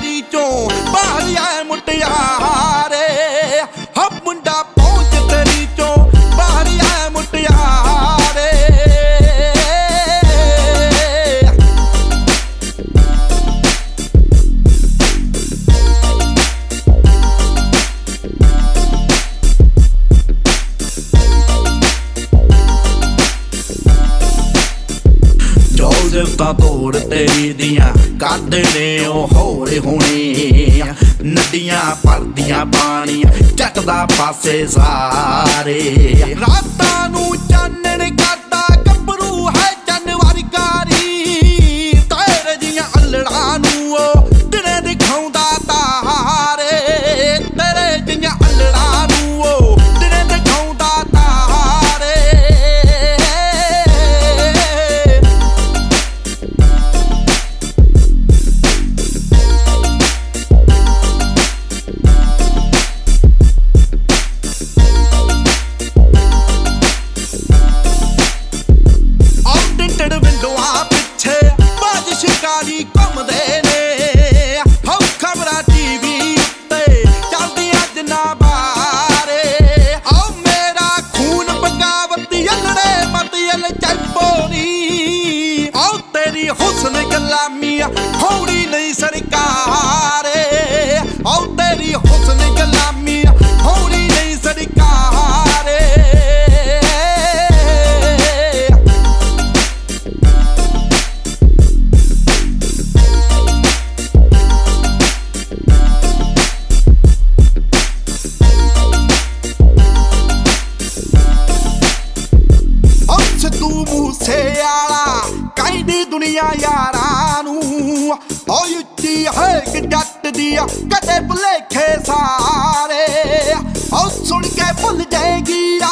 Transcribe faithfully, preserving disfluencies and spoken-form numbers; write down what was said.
ਤੇਰੀ ਚੋਂ ਬਾਹਰ ਆਏ ਮੁਟਿਆਰੇ ਹਾ ਮੁੰਡਾ ਪਹੁੰਚ ਤੇਰੀ ਚੋਂ ਬਾਹਰ ਆਏ ਮੁਟਿਆਰੇ ਤਾਂ ਤੋੜ ਤੇਰੀ ਦੀਆਂ ਕੱਢ ਨੇ ਉਹ ਹੋਰੇ ਹੋਣੇ ਨਦੀਆਂ ਭਰਦੀਆਂ ਪਾਣੀਆਂ ਚੱਕਦਾ ਪਾਸੇ ਸਾਰੇ ਰਾਤਾਂ ਨੂੰ ਚਾਨਣ ਕਰਦਾ ਗੱਭਰੂ ਹੈ ਚੰਨ ਵਰਗਾਰੀ ਤੇਰੇ ਦੀਆਂ ਅਲੜਾਂ ਨੂੰ ਉਹ ਦਿਨੇ ਦਿਖਾਉਂਦਾ ਤਾਰੇ ਤੇਰੇ ਦੀਆਂ ਅਲੜਾਂ ਨੂੰ ਉਹ ਦਿਨੇ ਦਿਖਾਉਂਦਾ ਤਾਰੇ ਸ਼ਿਕਾਰੀ ਘੁੰਮਦੇ ਨੇ ਹੋ ਖਬਰਾਂ ਟੀਵੀ ਉੱਤੇ ਚੱਲਦੀਆਂ ਜਿੰਨਾ ਬਾਰੇ ਹੋ ਮੇਰਾ ਖੂਨ ਬਗਾਵਤੀ ਅਲੜੇ ਮਤੀਲ ਚੈਂਪੋਨੀ ਹੋ ਤੇਰੀ ਹੁਸਨ ਗੁਲਾਮੀਆਂ ਹੌੜੀ ਨਹੀਂ ਸਰਕਾਰੇ ਹੋ ਤੇਰੀ ਹੁਸਨ ਗੁਲਾਮੀਆਂ ਹੌੜੀ ਨਹੀਂ ਸਰਕਾਰੇ ਤੂੰ ਮੂਸੇ ਆਲਾ ਕਹਿੰਦੀ ਦੁਨੀਆ ਯਾਰਾਂ ਨੂੰ ਓ ਉੱਚੀ ਹੈ ਕਿ ਜੱਟ ਦੀ ਕਦੇ ਭੁਲੇਖੇ ਸਾਰੇ ਓ ਸੁਣ ਕੇ ਭੁੱਲ ਜਾਏਗੀ